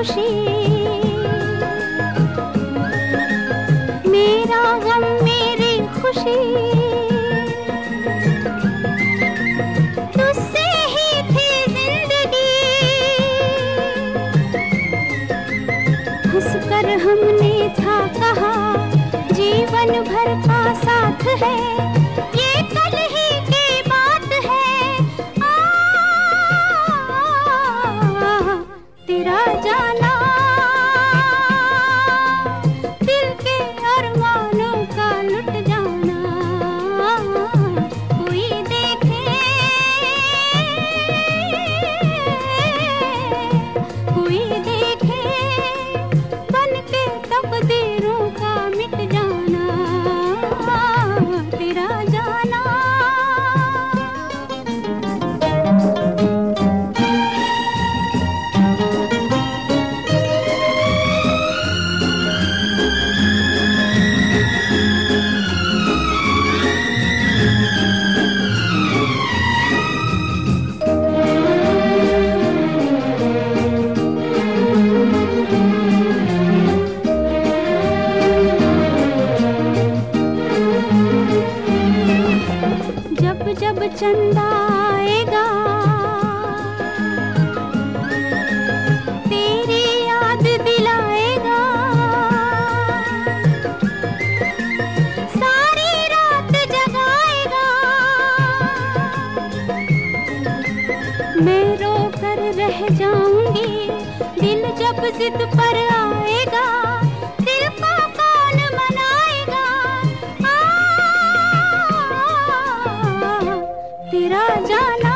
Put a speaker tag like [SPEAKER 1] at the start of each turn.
[SPEAKER 1] खुशी, मेरा गम मेरी खुशी, तुझसे ही थी जिंदगी। हंसकर हमने था कहा जीवन भर का साथ है, ये कल ही की बात है। तेरा जाना दिल के अरमानों का लुट जाना, कोई देखे कोई देखे, बन के तकदीरों का मिट जाना, तेरा जाना। जब जब चंदा आएगा तेरी याद दिलाएगा, सारी रात जगाएगा। मैं रो कर रह जाऊंगी, दिल जब जिद पर आएगा, दिल को कौन मनाएगा। तेरा जाना